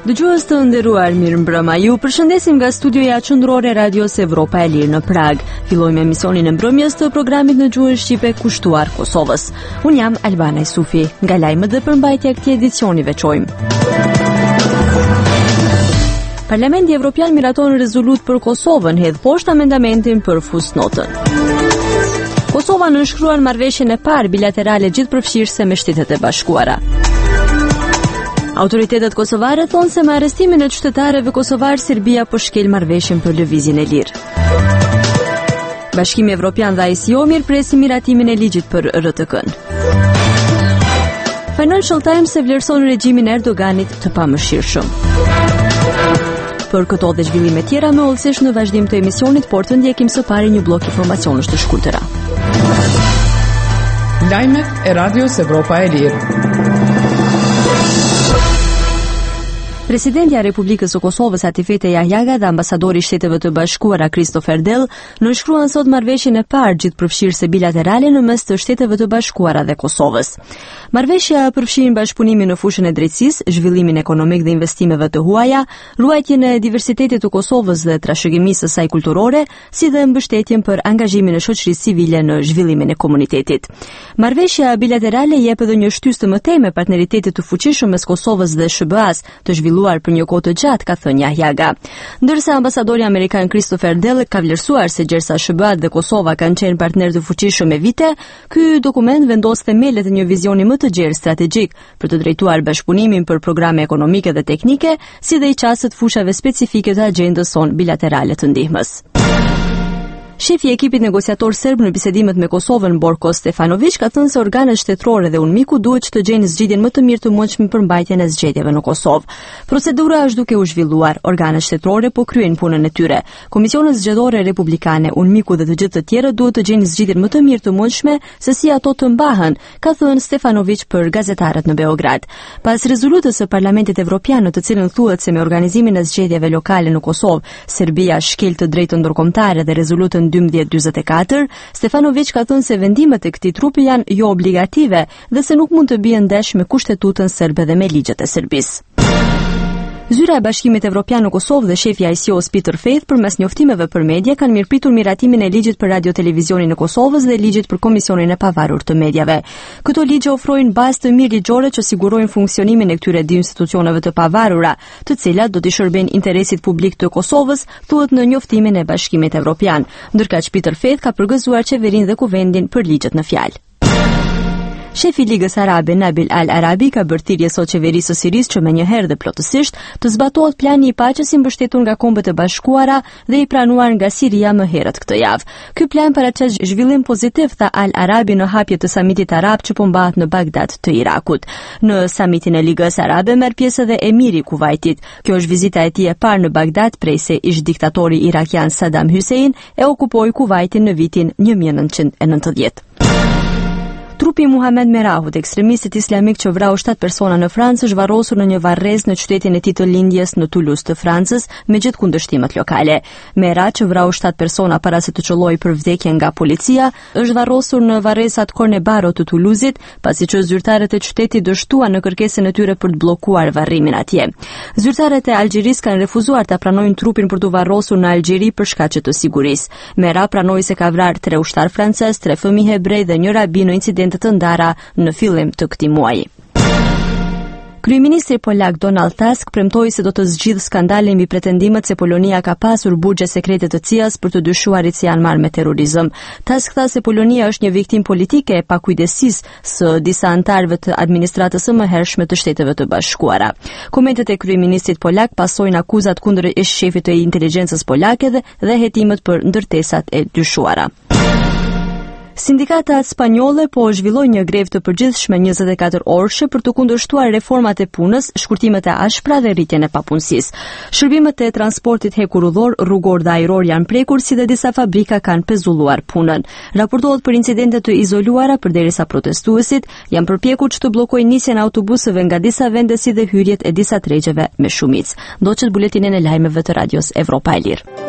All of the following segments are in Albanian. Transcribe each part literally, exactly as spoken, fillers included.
Dëgjues të nderuar, mirëmbrëma. Ju përshëndesim nga studioja qendrore e Radios Evropa e Lirë në Prag. Fillojmë emisionin e mbrëmjes të programit në gjuhën shqipe kushtuar Kosovës. Unë jam Albana Sufi. Nga lajmet dhe përmbajtja e këtij edicioni veçojmë. Parlamenti Evropian miraton rezolut për Kosovën, hedh poshtë amendamentin për fusnotën. Kosova nënshkruan marrëveshjen e parë bilaterale gjithëpërfshirëse me Shtetet e Bashkuara. Autoritetet kosovare thonë se me arrestimin e qytetarëve kosovar Serbia po shkel marrëveshjen për lëvizjen e lirë. Bashkimi Evropian dhe A E C O mirëpresin miratimin e ligjit për R T K-n. Financial Times e vlerëson regjimin e Erdoganit të pamëshirshëm. Për këto dhe zhvillime tjera me hollësesh në vazhdim të emisionit, por të ndjekim së pari një blok informacionesh të shkurtëra. Lajmet e Radios Evropa e Lirë. Presidentja e Republikës së Kosovës Atifete Jahjaga dhe ambasadori i Shteteve të Bashkuara Christopher Dell nënshkruan sot marrëveshjen e parë gjithëpërfshirëse bilaterale në mes të Shteteve të Bashkuara dhe Kosovës. Marrëveshja përfshin bashkëpunimin në fushën e drejtësisë, zhvillimin ekonomik dhe investimeve të huaja, ruajtjen e diversitetit të Kosovës dhe trashëgimisë së saj kulturore, si dhe mbështetjen për angazhimin e shoqërisë civile në zhvillimin e komunitetit. Marrëveshja bilaterale jep edhe një shtysë të mëtej me partneritetit të fuqishëm mes Kosovës dhe S B A-s, të zhvilluar për një kohë të gjatë, ka thënë Jahjaga. Ndërsa ambasadori amerikan Christopher Dell ka vlerësuar se gjersa S B A dhe Kosova kanë qenë partnerë të fuqishëm me vite, ky dokument vendos themelet e një vizioni më të gjerë strategjik për të drejtuar bashkëpunimin për programe ekonomike dhe teknike, si dhe i qasët fushave specifike të agjendës son bilaterale të ndihmës. Shefi i ekipit negociator serb në bisedimet me Kosovën, Borko Stefanović, ka thënë se organet shtetërore dhe UNMIK-u duhet që të gjejnë zgjidhjen më të mirë të mundshme për mbajtjen e zgjedhjeve në Kosovë. Procedura është duke u zhvilluar, organet shtetërore po kryejnë punën e tyre. Komisionet zgjedhore republikane, UNMIK-u dhe të gjithë të tjerët duhet të gjejnë zgjidhjen më të mirë të mundshme se si ato të mbahen, ka thënë Stefanović për gazetarët në Beograd. Pas rezolutës së Parlamentit Evropian në të cilën thuhet se me organizimin e zgjedhjeve lokale në Kosovë, Serbia shkel të drejtën ndërkombëtare dhe rezolutën dymbëdhjetë dymbëdhjetë e katër, Stefanović ka thënë se vendimet e këtij trupi janë jo obligative dhe se nuk mund të bien ndesh me kushtetutën serbe dhe me ligjet e Serbisë. Zyra e Bashkimit Evropian në Kosovë dhe shefi i A E C O-s Peter Faith përmes njoftimeve për media kanë mirëpritur miratimin e ligjit për radio-televizionin në Kosovës dhe ligjit për Komisionin e Pavarur të Mediave. Këto ligje ofrojnë bazë të mirë ligjore që sigurojnë funksionimin e këtyre dy institucioneve të pavarura, të cilat do të shërbejnë interesit publik të Kosovës, thuhet në njoftimin e Bashkimit Evropian. Ndërkaq Peter Faith ka përgëzuar qeverinë dhe kuvendin për ligjet në fjalë. Shefi i Ligës Arabe Nabil Al-Arabi ka bërë thirrje sot qeverisë së Sirisë që menjëherë dhe plotësisht të zbatohet plani i paqes i mbështetur nga Kombët e Bashkuara dhe i pranuar nga Siria më herët këtë javë. Ky plan paraqes zhvillim pozitiv, tha Al-Arabi në hapje të samitit arab që po mbahet në Bagdad të Irakut. Në samitin e Ligës Arabe merr pjesë edhe emiri i Kuvajtit. Kjo është vizita e tij e parë në Bagdad prej se ish diktatori irakian Saddam Hussein e okupoi Kuvajtin në vitin një mijë e nëntëqind e nëntëdhjetë. Trupi Muhammed Merahut, ekstremistit islamik që vrau shtatë persona në Francë, është varrosur në një varrezë në qytetin e tij të lindjes në Toulouse të Francës, me gjithë kundërshtimet lokale. Merah, që vrau shtatë persona para se të çollojë për vdekje nga policia, është varrosur në varrezat Cornebaro të Toulouse-it, pasi që zyrtarët e qytetit dështuan në kërkesën e tyre për të bllokuar varrimin atje. Zyrtarët e Algjerisë kanë refuzuar ta pranojnë trupin për të varrosur në Algjeri për shkaqe të sigurisë. Merah pranoi se ka vrarë tre ushtar francez, tre fëmijë hebrej dhe një rabin në incident të ndara në fillim të këtij muaji. Kryeministri polak Donald Tusk premtoi se do të zgjidhë skandalin mbi pretendimet se Polonia ka pasur burgje sekrete të C I A-s për të dyshuarit se janë marrë me terrorizëm. Tusk tha se Polonia është një viktimë politike e pakujdesisë së disa anëtarëve të administratës së mëhershme të Shteteve të Bashkuara. Komentet e kryeministrit polak pasojnë akuzat kundër ish-shefit të inteligjencës polake dhe, dhe hetimet për ndërtesat e dyshuara. Sindikatat spanjolle po zhvillojnë një grevë të përgjithshme njëzet e katër orëshe për të kundërshtuar reformat e punës, shkurtimet e ashpra dhe rritjen e papunësisë. Shërbimet e transportit hekurullor, rrugor dhe ajror janë prekur, si dhe disa fabrika kanë pezulluar punën. Raportohet për incidente të izoluara përderisa protestuesit janë përpjekur që të bllokojnë nisjen e autobuseve nga disa vende si dhe hyrjet e disa tregjeve me shumicë. Ndoqet buletinin e lajmeve të Radios Evropa e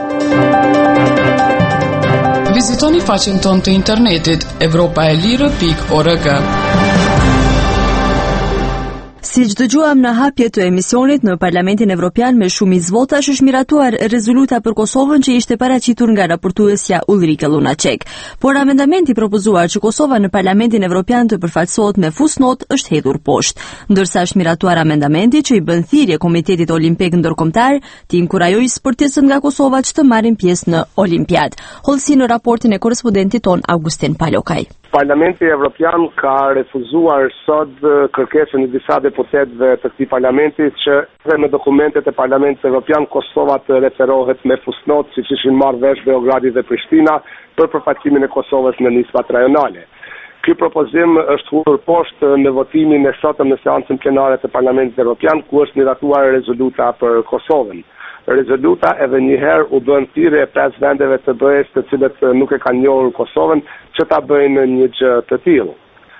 Lirë. Vizitoni faqen tonë të internetit evropaelire pikë org. Siç dëgjuam në hapje të emisionit, në Parlamentin Evropian me shumicë votash është miratuar rezoluta për Kosovën që ishte paraqitur nga raportuesja Ulrike Lunacek. Por amendamenti propozuar që Kosova në Parlamentin Evropian të përfaqësohet me fusnot është hedhur poshtë, ndërsa është miratuar amendamenti që i bën thirrje Komitetit Olimpik Ndërkombëtar të inkurajojë sportistët nga Kosova që të marrin pjesë në Olimpiadë. Hollësi në raportin e korrespondentit ton Augustin Palokaj. Parlamenti Evropian ka refuzuar sot kërkesën e disa deputetëve të këtij parlamenti që dhe me dokumentet e Parlamentit Evropian Kosova të referohet me fusnot siç ishin marrë vesh Beogradi dhe Prishtina për përfaqësimin e Kosovës në nispat rajonale. Ky propozim është hudhur poshtë në votimin e sotëm në seancën plenare të Parlamentit Evropian ku është miratuar rezoluta për Kosovën. Rezoluta edhe njëherë u bën thirrje e pesë vendeve të B E-s të cilët nuk e kanë njohur Kosovën që ta bëjnë një gjë të tillë.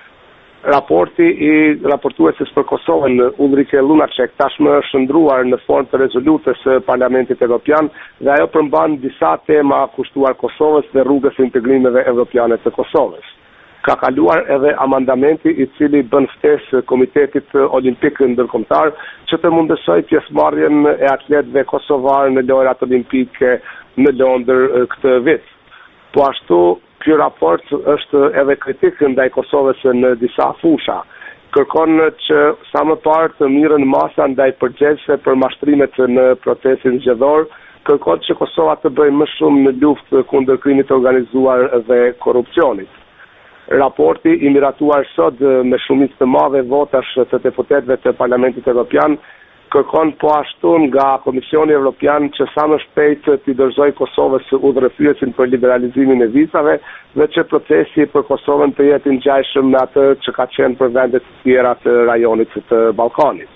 Raporti i raportuesit për Kosovën Ulrike Lunacek tashmë është shndruar në formë të rezolutës së Parlamentit Evropian dhe ajo përmban disa tema kushtuar Kosovës dhe rrugës së integrimeve evropiane të Kosovës. Ka kaluar edhe amandamenti i cili bën ftesë Komitetit Olimpik Ndërkombëtar që të mundësoj pjesëmarrjen e atletëve kosovarë në lojrat olimpike në Londër këtë vit. Po ashtu, ky raport është edhe kritik ndaj Kosovës në disa fusha. Kërkon që sa më parë të mirën masa ndaj përgjegjësve për mashtrimet në procesin zgjedhor, kërkon që Kosova të bëjë më shumë në luftë kundër krimit të organizuar dhe korrupsionit. Raporti i miratuar sot me shumicë të madhe votash të deputetëve të Parlamentit Evropian kërkon po ashtu nga Komisioni Evropian që sa më shpejt t'i dorëzojë Kosovës udhërrëfyesin për liberalizimin e vizave dhe që procesi për Kosovën të jetë i ngjashëm me atë që ka qenë për vendet të tjera të rajonit të Ballkanit.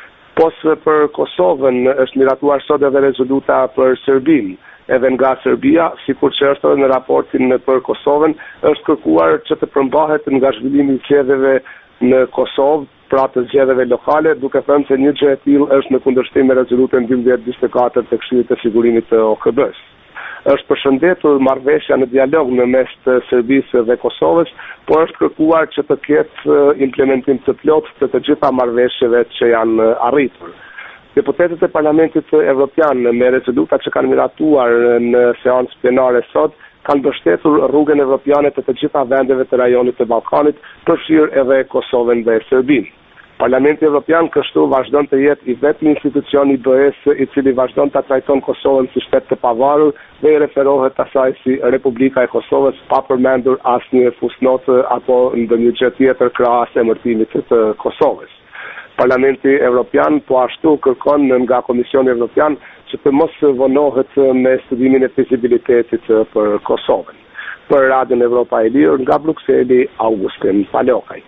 Posë për Kosovën është miratuar sot edhe rezoluta për Serbinë. Edhe nga Serbia, sikur që është edhe në raportin për Kosovën, është kërkuar që të përmbahet nga zhvillimi i zgjedhjeve në Kosovë, pra të zgjedhjeve lokale, duke thënë se një gjë e tillë është në kundërshtim me rezolutën dymbëdhjetë njëzet e katër të Këshillit të Sigurimit të O K B-s. Është përshëndetur marrëveshja në dialog në mes të Serbisë dhe Kosovës, por është kërkuar që të ketë implementim të plotë të të gjitha marrëveshjeve që janë arritur. Deputetët e Parlamentit Evropian me rezoluta që kanë miratuar në seancë plenare sot kanë mbështetur rrugën evropiane të të gjitha vendeve të rajonit të Ballkanit, përfshirë edhe Kosovën dhe Serbinë. Parlamenti Evropian kështu vazhdon të jetë i vetmi institucion i B E-s i cili vazhdon të trajton Kosovën si shtet të pavarur dhe i referohet asaj si Republika e Kosovës pa përmendur asnjë fusnotë apo ndonjë gjë tjetër krahas emërtimit të Kosovës. Parlamenti Evropian po ashtu kërkon nga Komisioni Evropian që të mos vonohet me studimin e fizibilitetit për Kosovën. Për Radion Evropa e Lirë nga Brukseli, Augustin Palokaj.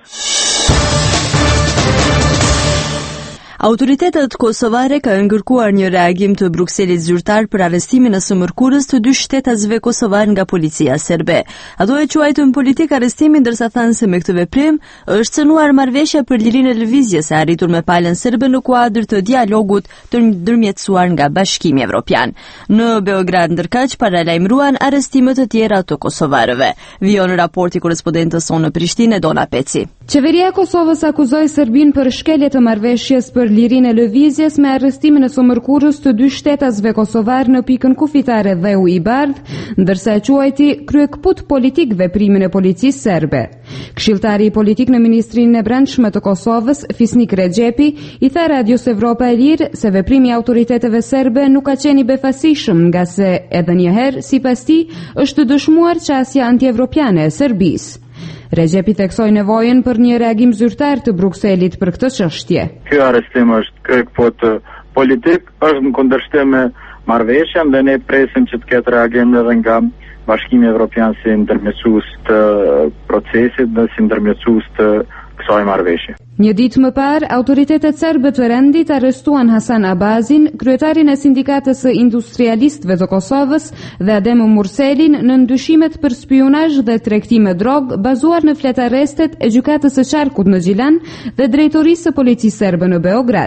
Autoritetet kosovare kanë kërkuar një reagim të Brukselit zyrtar për arrestimin e së mërkurës të dy shtetasve kosovar nga policia serbe. Ato e quajtën politik arrestimin ndërsa thanë se me këtë veprim është cënuar marrëveshja për lirinë e lëvizjes e arritur me palën serbe në kuadër të dialogut të ndërmjetësuar nga Bashkimi Evropian. Në Beograd ndërkaq paralajmëruan arrestime të tjera të kosovarëve. Vion raporti korrespondentës sonë në Prishtinë, Dona Peci. Qeveria e Kosovës akuzoi Serbinë për shkelje të marrëveshjes për lirinë e lëvizjes me arrestimin e së mërkurës të dy shtetasve kosovar në pikën kufitare Dheu i Bardh, ndërsa e quajti kryekput politik veprimin e policisë serbe. Këshilltari i politik në Ministrinë e Brendshme të Kosovës, Fisnik Rexhepi, i tha Radios Evropa e Lirë se veprimi i autoriteteve serbe nuk ka qenë i befasishëm, nga se edhe një herë sipas tij është dëshmuar qasja antievropiane e Serbisë. Rexhepi theksoi nevojën për një reagim zyrtar të Brukselit për këtë çështje. Ky arrestim është kryekput politik, është në kundërshtim me marrëveshjen dhe ne presim që të ketë reagim edhe nga Bashkimi Evropian si ndërmjetësues të procesit dhe si ndërmjetësues të kësaj marrëveshje. Një ditë më parë, autoritetet serbe të rendit arrestuan Hasan Abazin, kryetarin e sindikatës së industrialistëve të Kosovës, dhe Adem Murselin në ndyshimet për spionazh dhe tregti me drogë bazuar në fletarrestet e gjykatës së Qarkut në Gjilan dhe drejtorisë së policisë serbe në Beograd.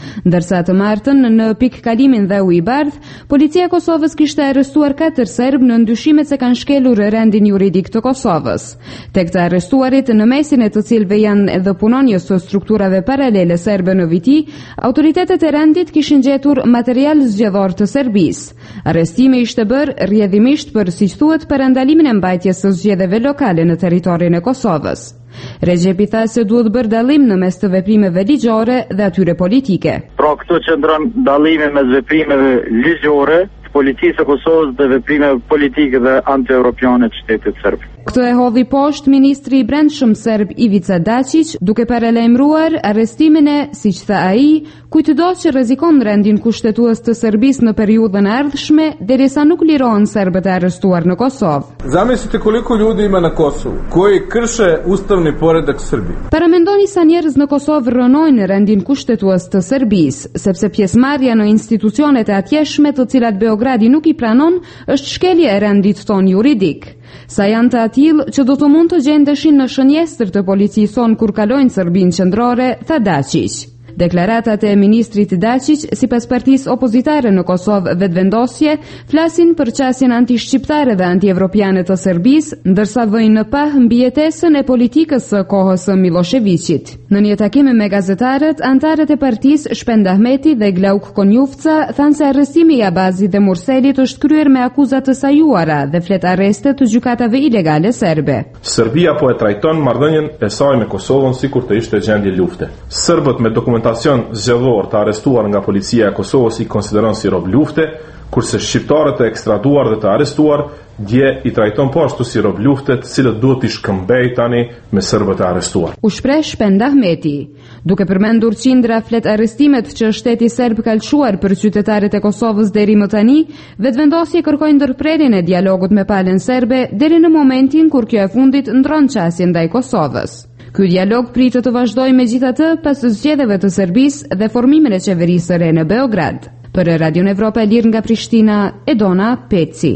ndërsa të martën në pikkalimin Dheu i Bardh, policia e Kosovës kishte arrestuar katër serb në ndyshimet se kanë shkelur rendin juridik të Kosovës. Tek të arrestuarit, në mesin e të cilëve janë edhe punonjës të strukturave paralele serbe në viti, autoritetet e rendit kishin gjetur material zgjedhor të Serbisë. Arrestimi ishte bërë rrjedhimisht për, siç thuhet, parandalimin e mbajtjes së zgjedhjeve lokale në territorin e Kosovës. Rexhepi tha se duhet bërë dallim në mes të veprimeve ligjore dhe atyre politike. Pra këto qëndron dallimi mes veprimeve ligjore të policisë së Kosovës dhe veprimeve politike dhe anti-europiane të shtetit serb. Këtë e hodhi poshtë ministri i brendshëm serb Ivica Dačić, duke paralajmëruar arrestimin e, siç tha ai, kujtdo që rrezikon rendin kushtetues të Serbisë në periudhën e ardhshme, derisa nuk lirohen serbët e arrestuar në Kosovë. Zamislite koliko ljudi ima na Kosovu koji krše ustavni poredak Srbije. Paramendoni sa njerëz në Kosovë rënojnë rendin kushtetues të Serbisë, sepse pjesëmarrja në institucionet e atjeshme të cilat Beogradi nuk i pranon, është shkelje e rendit ton juridik. Sa janë të atill që do të mund të gjendeshin në shënjestër të policisë son kur kalojnë Serbinë qendrore, tha Dačić. Deklaratat e ministrit Dačić, sipas partisë opozitare në Kosovë Vetëvendosje, flasin për qasjen anti-shqiptare dhe anti-evropiane të Serbisë, ndërsa vëjnë në pah mbijetesën e politikës së kohës së Miloševićit. Në një takim me gazetarët, antarët e partisë Shpend Ahmeti dhe Glauk Konjufca thanë se arrestimi i Abazit dhe Murselit është kryer me akuza të sajuara dhe flet arreste të gjykatave ilegale serbe. Serbia po e trajton marrëdhënien e saj me Kosovën sikur të ishte gjendje lufte. Serbët me dokumentacion zgjedhor të arrestuar nga policia e Kosovës i konsideron si rob lufte, kurse shqiptarët e ekstraduar dhe të arrestuar dje i trajton po ashtu si rob lufte, të cilët duhet i shkëmbej tani me serbët e arrestuar. U shpreh Shpend Ahmeti, duke përmendur qindra flet arrestimet që shteti serb ka lëshuar për qytetarët e Kosovës deri më tani, Vetëvendosje kërkoi ndërprerjen e dialogut me palën serbe deri në momentin kur kjo e fundit ndron qasjen ndaj Kosovës. Ky dialog pritet të vazhdojë megjithatë pas zgjedhjeve të Serbisë dhe formimin e qeverisë së re në Beograd. Për Radion Evropa e Lirë nga Prishtina, Edona Peci.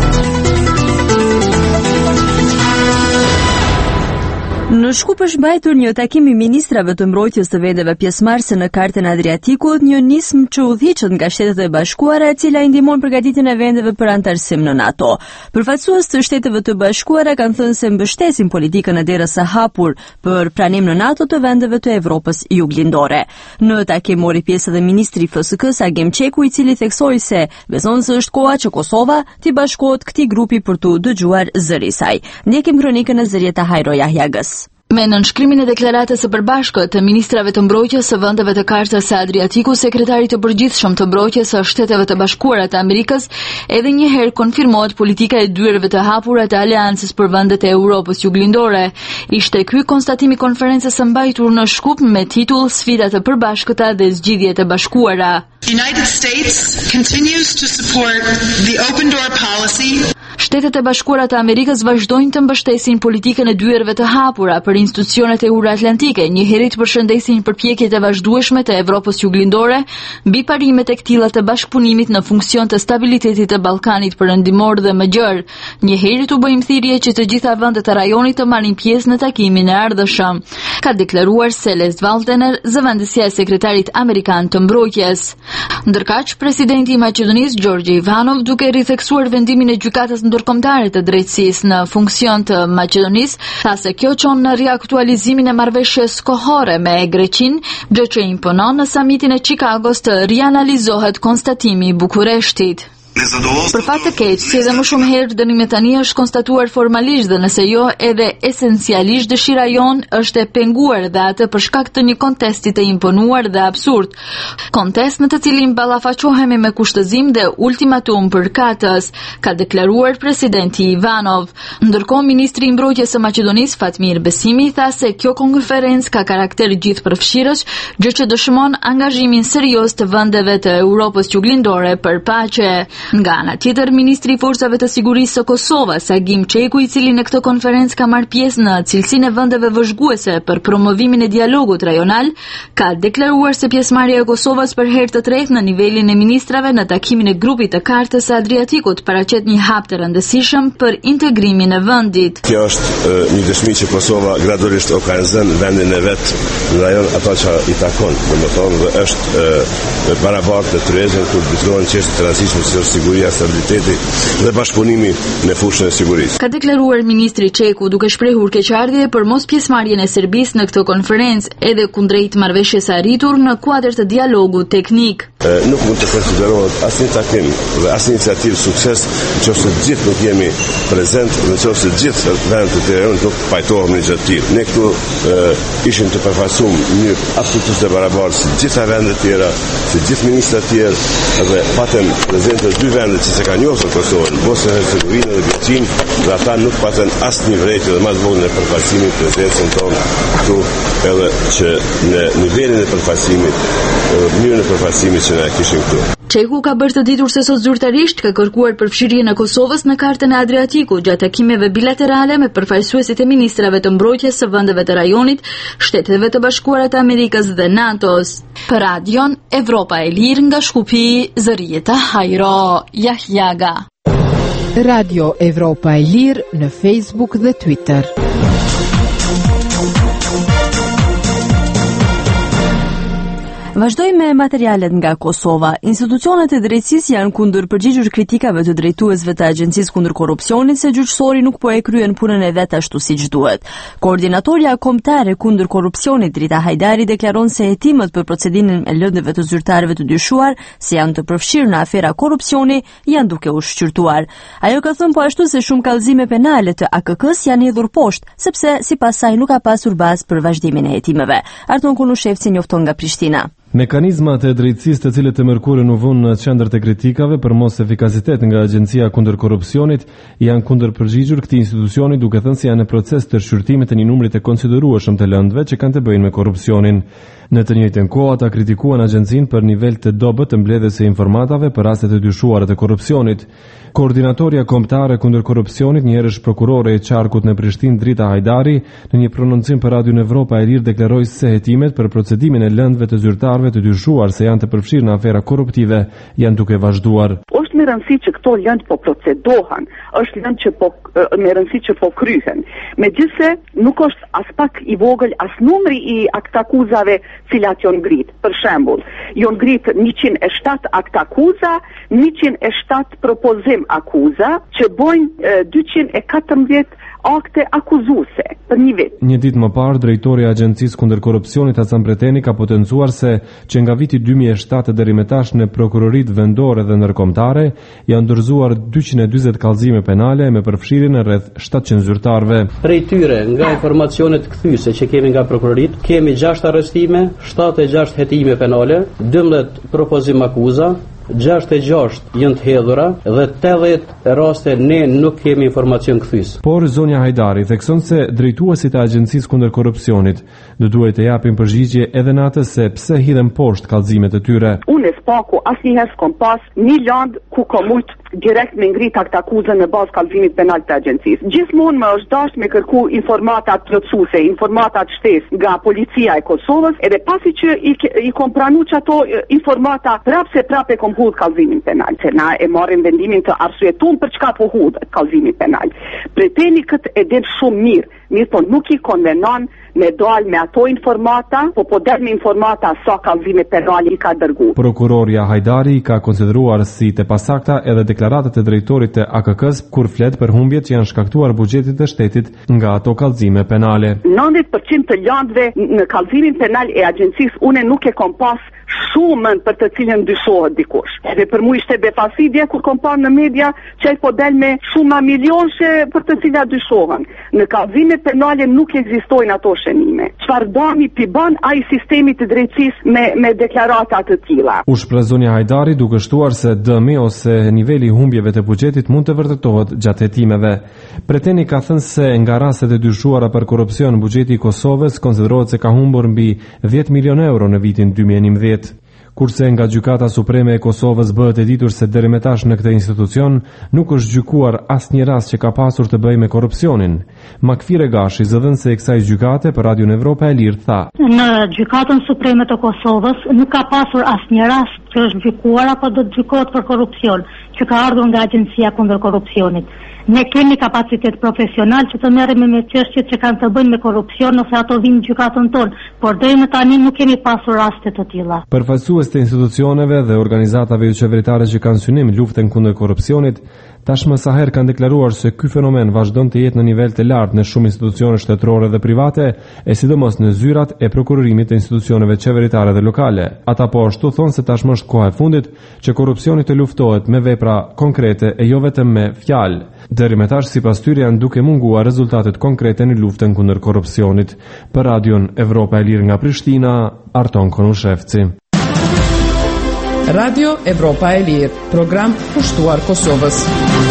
Në Shkup është mbajtur një takim i ministrave të mbrojtjes të vendeve pjesëmarrëse në Kartën e Adriatikut, një nismë që udhëhiqet nga Shtetet e Bashkuara, e cila i ndihmon përgatitjen e vendeve për antarësim në NATO. Përfaqësues të Shteteve të Bashkuara kanë thënë se mbështesin politikën e derës së hapur për pranim në NATO të vendeve të Evropës juglindore. Në takim mori pjesë edhe ministri i F S K-s Agim Qeku, i cili theksoi se beson se është koha që Kosova të bashkohet këtij grupi për të dëgjuar zërin e saj. Ndjekim kronikën e Zërieta Hajro Jahjagës. Me nënshkrimin e deklaratës së përbashkët të ministrave të mbrojtjes së vendeve të Kartës së Adriatikut, sekretari i përgjithshëm të mbrojtjes së Shteteve të Bashkuara të Amerikës edhe një herë konfirmohet politika e dyerve të hapura të Aleancës për vendet e Europës juglindore. Ishte ky konstatimi i konferencës së mbajtur në Shkup me titull Sfidat e përbashkëta dhe zgjidhjet e bashkuara. United States continues to support the open door policy. Shtetet e Bashkuara të Amerikës vazhdojnë të mbështesin politikën e dyerve të hapura për institucionet euroatlantike, njëherë të përshëndesin përpjekjet e vazhdueshme të Evropës juglindore mbi parimet e këtilla të bashkëpunimit në funksion të stabilitetit të Ballkanit Perëndimor dhe më gjerë. Njëherë të bëjmë thirrje që të gjitha vendet e rajonit të marrin pjesë në takimin e ardhshëm, ka deklaruar Celeste Valtener, zëvendësja e sekretarit amerikan të mbrojtjes. Ndërkaq, presidenti i Maqedonisë Gjorgje Ivanov, duke ritheksuar vendimin e gjykatës ndërkombëtare të drejtësisë në funksion të Maqedonisë, tha se kjo çon në riaktualizimin e marrëveshjes kohore me Greqinë, gjë që imponon në samitin e Chicagos të rianalizohet konstatimi i Bukureshtit. Për fat të keq, si edhe më shumë herë dënimi tani është konstatuar formalisht dhe nëse jo edhe esencialisht, dëshira jon është e penguar dhe atë për shkak të një kontesti të imponuar dhe absurd. Kontest në të cilin ballafaqohemi me kushtëzim dhe ultimatum për katës, ka deklaruar presidenti Ivanov. Ndërkohë, ministri i mbrojtjes së Maqedonisë Fatmir Besimi tha se kjo konferencë ka karakter gjithëpërfshirës, gjë që dëshmon angazhimin serioz të vendeve të Europës juglindore për paqe. Nga ana tjetër, ministri i Forcave të Sigurisë së Kosovës, Agim Çeku, i cili në këtë konferencë ka marrë pjesë në cilësinë e vendeve vëzhguese për promovimin e dialogut rajonal, ka deklaruar se pjesëmarrja e Kosovës për herë të tretë në nivelin e ministrave në takimin e grupit të Kartës së Adriatikut paraqet një hap të rëndësishëm për integrimin e vendit. Kjo është një dëshmi që Kosova gradualisht o ka zënë vendin e vet në rajon ato që i takon, domethënë dhe është e barabartë të tryezën kur diskutohen çështjet e rëndësishme si siguria, stabiliteti dhe bashkëpunimi në fushën e sigurisë. Ka deklaruar ministri Çeku duke shprehur keqardhje për mos pjesëmarrjen e Serbisë në këtë konferencë edhe kundrejt marrëveshjes së arritur në kuadër të dialogut teknik. E, nuk mund të konsiderohet asnjë takim dhe asnjë iniciativë sukses nëse të gjithë nuk jemi prezent, nëse të gjithë vendet e terrenit nuk pajtohemi gjatë tillë. Ne këtu e, ishim të përfaqësuar në mënyrë absolutisht të barabartë si gjitha vendet e tjera, si gjithë ministrat e tjerë dhe patëm prezente dy vende që se kanë njohur Kosovën, Bosnjë dhe Hercegovinë dhe Greqinë, dhe ata nuk patën asnjë vërejtje dhe më të vogël në përfaqësimin të prezencën tonë këtu, edhe që në nivelin e përfaqësimit, mënyrën e përfaqësimit që ne kishim këtu. Çeku ka bërë të ditur se sot zyrtarisht ka kërkuar përfshirjen e Kosovës në Kartën e Adriatikut gjatë takimeve bilaterale me përfaqësuesit e ministrave të mbrojtjes së vendeve të rajonit, Shteteve të Bashkuara të Amerikës dhe NATO-s. Për Radion Evropa e Lirë nga Shkupi, Zërieta Hajro Jahjaga. Radio Evropa e Lirë në Facebook dhe Twitter. Vazhdojmë me materialet nga Kosova. Institucionet e drejtësisë janë kundër përgjigjur kritikave të drejtuesve të Agjencisë kundër korrupsionit se gjyqësori nuk po e kryen punën e vet ashtu siç duhet. Koordinatorja kombëtare kundër korrupsionit Drita Hajdari deklaron se hetimet për procedimin e lëndëve të zyrtarëve të dyshuar se janë të përfshirë në afera korrupsioni janë duke u shqyrtuar. Ajo ka thënë po ashtu se shumë kallëzime penale të A K K-s janë hedhur poshtë, sepse sipas saj nuk ka pasur bazë për vazhdimin e hetimeve. Arton Kunushevci njofton nga Prishtina. Mekanizmat e drejtësisë të cilët e mërkurën u vënë në qendër të kritikave për mos efikasitet nga Agjencia kundër korrupsionit janë kundër përgjigjur këtij institucioni, duke thënë se janë në proces të shqyrtimit të një numri të konsiderueshëm të lëndëve që kanë të bëjnë me korrupsionin. Në të njëjtën kohë ata kritikuan agjencinë për nivel të dobët të mbledhjes së informatave për raste të dyshuara të korrupsionit. Koordinatorja kombëtare kundër korrupsionit, një herësh prokurore e qarkut në Prishtinë Drita Hajdari, në një prononcim për Radion Evropa e Lirë deklaroi se hetimet për procedimin e lëndëve të zyrtarëve të dyshuar se janë të përfshirë në afera korruptive janë duke vazhduar. Është me rëndësi që këto lëndë po procedohen, është lëndë që po me rëndësi që po kryhen. Megjithse nuk është as pak i vogël as numri i aktakuzave cilat janë ngrit. Për shembull, janë ngrit njëqind e shtatë aktakuza, njëqind e shtatë propozim akuza që bojnë dyqind e katërmbëdhjetë akte akuzuese për një vit. Një ditë më parë, drejtori i Agjencisë kundër korrupsionit Hasan Preteni ka potencuar se që nga viti dy mijë e shtatë deri më tash në prokuroritë vendore dhe ndërkombëtare janë dorëzuar dyqind e dyzet kallëzime penale me përfshirjen e rreth shtatëqind zyrtarëve. Prej tyre, nga informacionet kthyese që kemi nga prokuroritë, kemi gjashtë arrestime, shtatëdhjetë e gjashtë hetime penale, dymbëdhjetë propozim akuza, gjashtë e gjashtë janë të hedhura dhe tetëdhjetë raste ne nuk kemi informacion kthyes. Por zonja Hajdari thekson se drejtuesit e Agjencisë kundër korrupsionit do duhet të japin përgjigje edhe në atë se pse hidhen poshtë kallëzimet e tyre. Unë spaku asnjëherë s'kam pas një land ku ka mujt direkt me ngrit aktakuzën në bazë kallëzimit penal të agjencisë. Gjithmonë më është dashur me kërku informata plotësuese, informata të shtesë nga policia e Kosovës, edhe pasi që i, i kom pranu që ato informata prapë se prapë e kom hudh kallëzimin penal. Se na e marrim vendimin të arsyetuar për çka po hudh kallëzimin penal. Preteni këtë e din shumë mirë, mirë po nuk i konvenon me dal me ato informata, po po del me informata sa kallëzime penali i ka dërgu. Prokuroria Hajdari ka konsideruar si të pasakta edhe deklaratat e drejtorit të A K K-s kur flet për humbjet që janë shkaktuar buxhetit të shtetit nga ato kallëzime penale. nëntëdhjetë përqind të landëve në kallëzimin penal e agjencisë une nuk e kom pas shumën për të cilën dyshohet dikush. Edhe për mu ishte befasidje kur kom parë në media që ai po del me shuma milionshe për të cilat dyshohen. Në kallëzime penale nuk ekzistojnë ato shënime. Çfarë dami pi bën ai sistemi të drejtësisë me me deklarata të tilla. U shpreh zonja Hajdari duke shtuar se D M ose niveli i humbjeve të buxhetit mund të vërtetohet gjatë hetimeve. Preteni ka thënë se nga rastet e dyshuara për korrupsion buxheti i Kosovës konsiderohet se ka humbur mbi dhjetë milion euro në vitin dy mijë e njëmbëdhjetë. kurse nga Gjykata Supreme e Kosovës bëhet e ditur se deri më tash në këtë institucion nuk është gjykuar asnjë rast që ka pasur të bëjë me korrupsionin. Makfire Gashi, zëdhënëse e kësaj gjykate për Radion Evropa e Lirë, tha: Në Gjykatën Supreme të Kosovës nuk ka pasur asnjë rast që është gjykuar apo do të gjykohet për korrupsion, që ka ardhur nga Agjencia kundër korrupsionit. Ne kemi kapacitet profesional që të merremi me çështjet që kanë të bëjnë me korrupsion ose ato vinë në gjykatën tonë, por deri më tani nuk kemi pasur raste të tilla. Përfaqësues të institucioneve dhe organizatave jo qeveritare që kanë synim luftën kundër korrupsionit, tashmë sa herë kanë deklaruar se ky fenomen vazhdon të jetë në nivel të lartë në shumë institucione shtetërore dhe private, e sidomos në zyrat e prokurorimit të institucioneve qeveritare dhe lokale. Ata po ashtu thonë se tashmë është koha e fundit që korrupsioni të luftohet me vepra konkrete e jo vetëm me fjalë. Deri më tash, sipas tyre, janë duke munguar rezultatet konkrete në luftën kundër korrupsionit. Për Radion Evropa e Lirë nga Prishtina, Arton Konushevci. Radio Evropa e Lirë, program pushtuar Kosovës.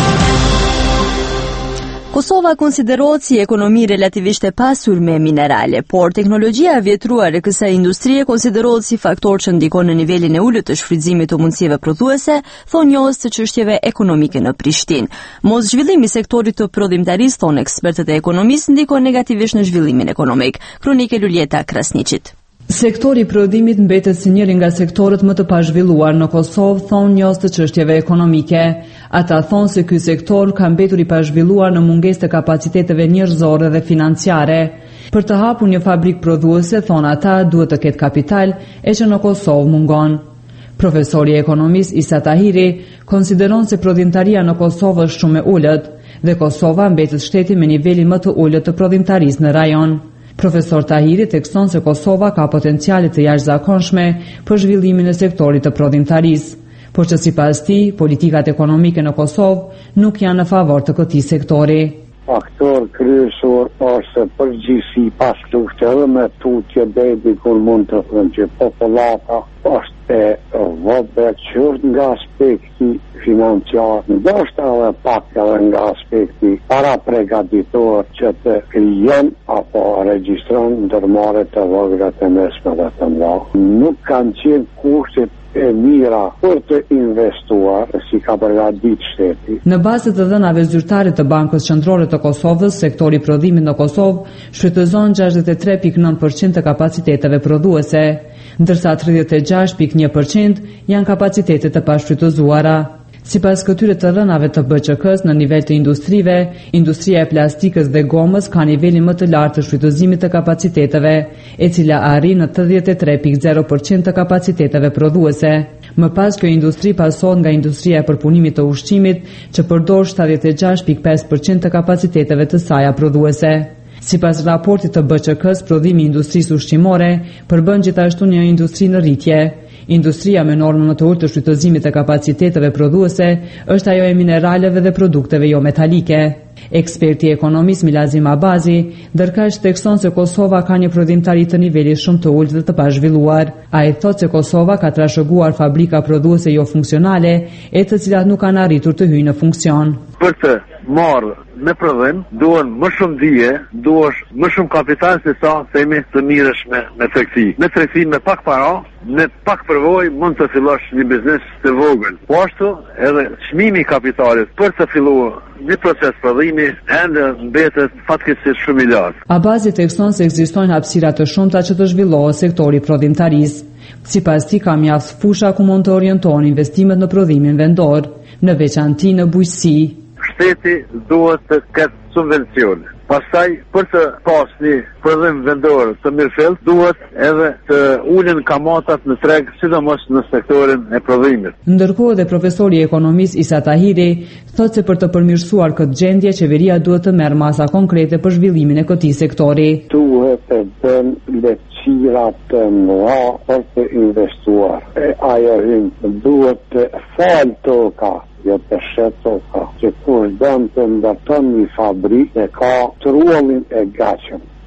Kosova konsiderohet si ekonomi relativisht e pasur me minerale, por teknologjia e vjetruar e kësaj industrie konsiderohet si faktor që ndikon në nivelin e ulët të shfrytëzimit të mundësive prodhuese, thonë njohës të çështjeve ekonomike në Prishtinë. Mos zhvillimi i sektorit të prodhimtarisë, thonë ekspertët e ekonomisë, ndikon negativisht në zhvillimin ekonomik. Kronike Luljeta Krasniqit. Sektori i prodhimit mbetet si njëri nga sektorët më të pazhvilluar në Kosovë, thonë njohës të çështjeve ekonomike. Ata thonë se ky sektor ka mbetur i pazhvilluar në mungesë të kapaciteteve njerëzore dhe financiare. Për të hapur një fabrikë prodhuese, thonë ata, duhet të ketë kapital, e që në Kosovë mungon. Profesori ekonomist Isa Tahiri konsideron se prodhimtaria në Kosovë është shumë e ulët dhe Kosova mbetet shteti me nivelin më të ulët të prodhimtarisë në rajon. Profesor Tahiri thekson se Kosova ka potenciale të jashtëzakonshme për zhvillimin e sektorit të prodhimtarisë, por që sipas tij, politikat ekonomike në Kosovë nuk janë në favor të këtij sektori. Faktor kryesor është përgjegjësi pas luftës edhe me tutje deri kur mund të thënë që popullata është e vogël qyrt nga aspekti financiar, ndoshta edhe pak edhe nga aspekti para përgatitur që të krijon apo regjistron ndërmarrje të vogla të mesme dhe të mëdha. Nuk kanë qenë kushtet e mira për të investuar si ka përgatitur shteti. Në bazë të dhënave zyrtare të Bankës Qendrore të Kosovës, sektori i prodhimit në Kosovë shfrytëzon gjashtëdhjetë e tre pikë nëntë përqind të kapaciteteve prodhuese, ndërsa tridhjetë e gjashtë pikë një përqind janë kapacitete të pashfrytëzuara. Sipas këtyre të dhënave të B Q K-s në nivel të industrive, industria e plastikës dhe gomës ka nivelin më të lartë të shfrytëzimit të kapaciteteve, e cila arrin në tetëdhjetë e tre pikë zero përqind të kapaciteteve prodhuese. Më pas, kjo industri pasohet nga industria e përpunimit të ushqimit, që përdor shtatëdhjetë e gjashtë pikë pesë përqind të kapaciteteve të saj prodhuese. Sipas raportit të B Q K-s, prodhimi i industrisë ushqimore përbën gjithashtu një industri në rritje. Industria me normën më të ulët të shfrytëzimit të kapaciteteve prodhuese është ajo e mineraleve dhe produkteve jo metalike. Eksperti ekonomist Milazim Abazi ndërkaq thekson se Kosova ka një prodhimtari të nivelit shumë të ulët dhe të pazhvilluar. Ai thotë se Kosova ka trashëguar fabrika prodhuese jo funksionale, e të cilat nuk kanë arritur të hyjnë në funksion. Për të marrë me prodhim, duhen më shumë dije, duhesh më shumë kapital se sa themi të mirësh me, me tregti. Me tregti me pak para, me pak përvojë mund të fillosh një biznes të vogël. Po ashtu edhe çmimi i kapitalit për të filluar një proces prodhimi ende mbetet fatkeqësisht shumë i lartë. Abazi thekson se ekzistojnë hapësira të shumta që të zhvillohet sektori prodhimtarisë. Sipas tij ka mjaft fusha ku mund të orientohen investimet në prodhimin vendor, në veçanti në bujqësi. Shteti duhet të ketë subvencione. Pastaj, për të pas një prodhim vendor të mirëfillt, duhet edhe të ulen kamatat në treg, sidomos në sektorin e prodhimit. Ndërkohë dhe profesori ekonomist Isa Tahiri thotë se për të përmirësuar këtë gjendje, qeveria duhet të merr masa konkrete për zhvillimin e këtij sektori. Duhet të bën lehtësira të mëdha për të investuar. E ajo duhet të falë toka, jo të sheto ka, që kur dëmë të ndërton një fabrikë e ka trullin e gachëm.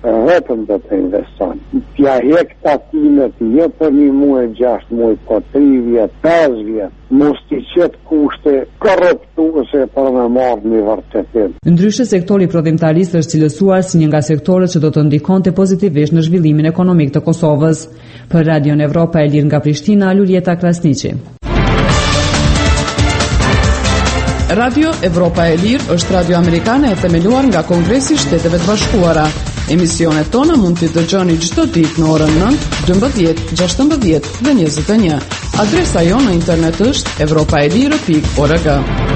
vetëm do të investon. Tja hek takimet jo për një muaj, gjashtë muaj, po tri vjet, pesë vjet, mos t'i qetë kushte korruptuese për me marrë një vërtetim. Ndryshe, sektori prodhimtarisë është cilësuar si një nga sektorët që do të ndikonte pozitivisht në zhvillimin ekonomik të Kosovës. Për Radion Evropa e Lirë nga Prishtina, Luljeta Krasniqi. Radio Evropa e Lirë është radio amerikane e themeluar nga Kongresi i Shteteve të Bashkuara. Emisionet tona mund t'i dëgjoni çdo ditë në orën nëntë, dymbëdhjetë, gjashtëmbëdhjetë dhe njëzet e një. Adresa jonë në internet është evropaelire pikë org.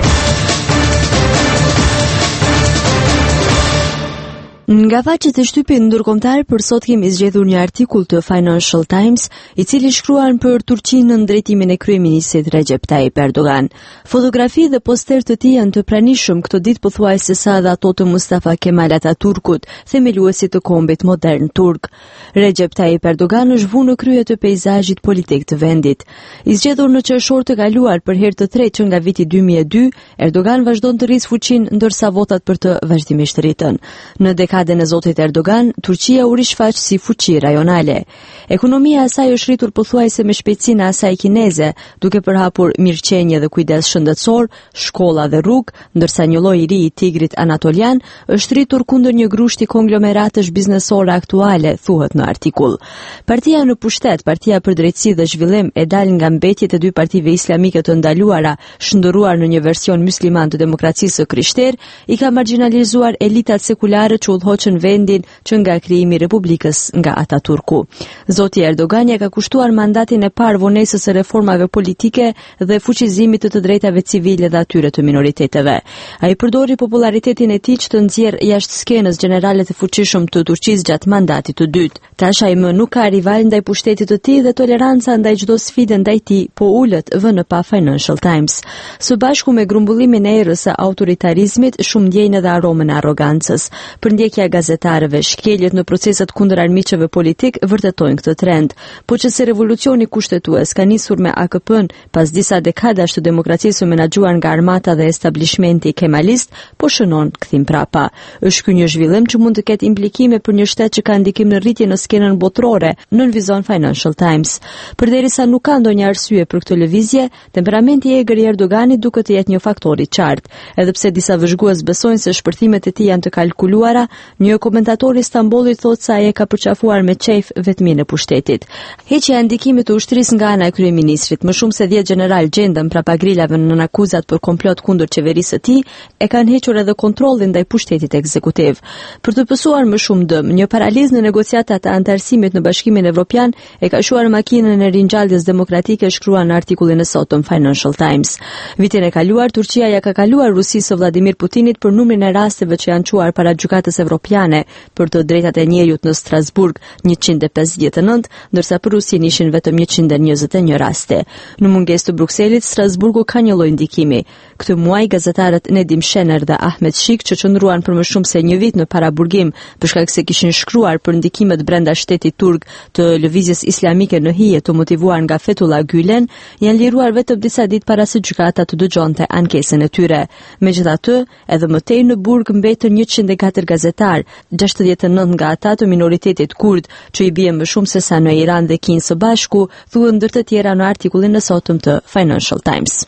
Nga faqet e shtypit ndërkombëtar, për sot kemi zgjedhur një artikull të Financial Times, i cili shkruan për Turqinë në drejtimin e kryeministit Recep Tayyip Erdogan. Fotografi dhe poster të tij janë të pranishëm këto ditë pothuajse sa dhe ato të Mustafa Kemal Atatürkut, themeluesit të kombit modern turk. Recep Tayyip Erdogan është vu në krye të peizazhit politik të vendit. I zgjedhur në qershor të kaluar për herë të tretë që nga viti dy mijë e dy, Erdogan vazhdon të rrisë fuqinë ndërsa votat për të vazhdimisht rritën. Në dekadën e zotit Erdogan, Turqia u rishfaq si fuqi rajonale. Ekonomia e saj është rritur pothuajse me shpejtësinë e asaj kineze, duke përhapur mirëqenie dhe kujdes shëndetësor, shkolla dhe rrugë, ndërsa një lloj i ri i tigrit anatolian është rritur kundër një grushti konglomeratësh biznesore aktuale, thuhet në artikull. Partia në pushtet, Partia për Drejtësi dhe Zhvillim, e dal nga mbetjet e dy partive islamike të ndaluara, shndërruar në një version musliman të demokracisë së krishterë, i ka marginalizuar elitat sekulare që udhëhoqën vendin që nga krijimi i Republikës nga Ataturku. Zoti Erdogan ja ka kushtuar mandatin e parë vonesës së reformave politike dhe fuqizimit të të drejtave civile dhe atyre të minoriteteve. Ai përdori popularitetin e tij që të nxjerrë jashtë skenës generalet e fuqishëm të Turqisë gjatë mandatit të dytë. Tash ai më nuk ka rival ndaj pushtetit të tij dhe toleranca ndaj çdo sfide ndaj tij po ulët, vënë pa Financial Times. Së bashku me grumbullimin e errës së autoritarizmit, shumë ndjejnë edhe aromën e arrogancës. Përndjekja e gazetarëve, shkeljet në proceset kundër armiqëve politik vërtetojnë këtë trend. Po që se revolucioni kushtetues ka nisur me A K P-n pas disa dekadash të demokracisë menaxhuar nga armata dhe establishmenti kemalist, po shënon kthim prapa. Është ky një zhvillim që mund të ketë implikime për një shtet që ka ndikim në rritje në skenën botërore, nënvizon Financial Times. Përderisa nuk ka ndonjë arsye për këtë lëvizje, temperamenti i egër i Erdoganit duket të jetë një faktor i qartë. Edhe pse disa vëzhgues besojnë se shpërthimet e tij janë të kalkuluara, një komentator i Stambollit thotë se ai e ka përqafuar me qejf vetmin e pushtetit. Heqja e ndikimit të ushtrisë nga ana e kryeministrit, më shumë se dhjetë general gjendën prapa grilave në akuzat për komplot kundër qeverisë së tij, e kanë hequr edhe kontrollin ndaj pushtetit ekzekutiv. Për të pësuar më shumë dëm, një paralizë në negociatat e antarësimit në Bashkimin Evropian e ka shuar makinën e ringjalljes demokratike, shkruan në artikullin e sotëm Financial Times. Vitin e kaluar, Turqia ja ka kaluar Rusisë së Vladimir Putinit për numrin e rasteve që janë çuar para gjykatës evropiane për të drejtat e njerëzit në Strasburg, njëqind e pesëdhjetë e nëntë, ndërsa për Rusinë ishin vetëm njëqind e njëzet e një raste. Në mungesë të Brukselit, Strasburgu ka një lloj ndikimi. Këtë muaj gazetarët Nedim Shener dhe Ahmet Shik, që qëndruan për më shumë se një vit në paraburgim për shkak se kishin shkruar për ndikimet brenda shtetit turk të lëvizjes islamike në hije të motivuar nga Fethullah Gülen, janë liruar vetëm disa ditë para se gjykata të dëgjonte ankesën e tyre. Megjithatë, edhe më tej në burg mbetën njëqind e katër gazetar, gjashtëdhjetë e nëntë nga ata të minoritetit kurd, që i bie më shumë se sa në Iran dhe Kinë së bashku, thuhen ndër të tjera në artikullin e sotëm të Financial Times.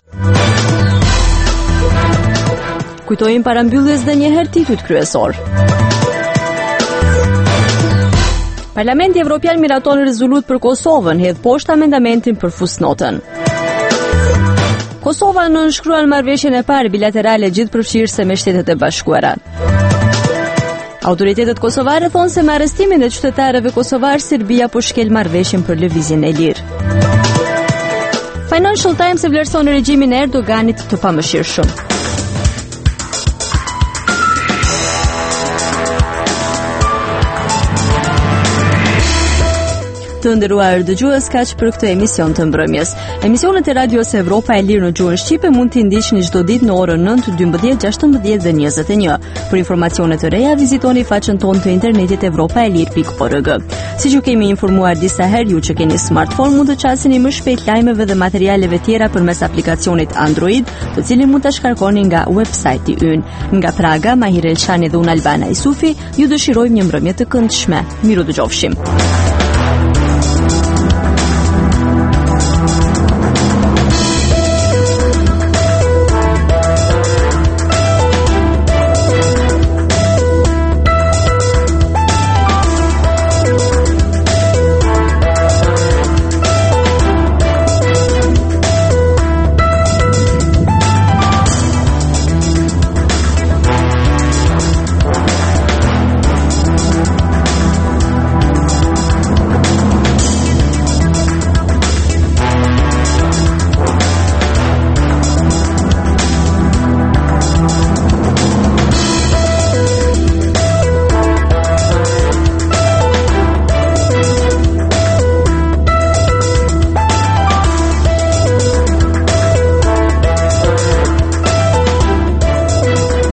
Kujtojmë parambylljes dhe një herë titujt kryesor. Parlamenti Evropian miraton rezolut për Kosovën, hedh poshtë amendamentin për fusnotën. Kosova nënshkruan marrëveshjen e parë bilaterale gjithëpërfshirëse me Shtetet e Bashkuara. Autoritetet kosovare thonë se me arrestimin e qytetarëve kosovar, Serbia po shkel marrëveshjen për lëvizjen e lirë. Financial Times e vlerëson regjimin e Erdoganit të pamëshirshëm. Të nderuar dëgjues, kaq për këtë emision të mbrëmjes. Emisionet e Radios Evropa e Lirë në gjuhën shqipe mund t'i ndiqni çdo ditë në orën nëntë, dymbëdhjetë, gjashtëmbëdhjetë dhe njëzet e një. Për informacione të reja, vizitoni faqen tonë të internetit evropaelir pikë org. Siç ju kemi informuar disa herë, ju që keni smartphone mund të qasini më shpejt lajmeve dhe materialeve tjera përmes aplikacionit Android, të cilin mund ta shkarkoni nga websajti ynë. Nga Praga, Mahir Elshani dhe unë Albana Isufi, ju dëshirojmë një mbrëmje të këndshme. Miru dëgjofshim.